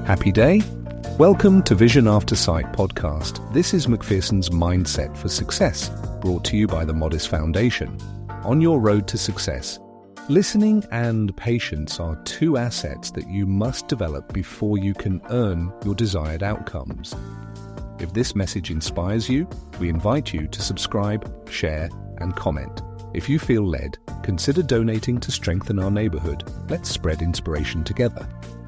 Happy day? Welcome to Vision After Sight podcast. This is Macpherson's Mindset for Success, brought to you by the Modest Foundation. On your road to success, listening and patience are two assets that you must develop before you can earn your desired outcomes. If this message inspires you, we invite you to subscribe, share, and comment. If you feel led, consider donating to strengthen our neighborhood. Let's spread inspiration together.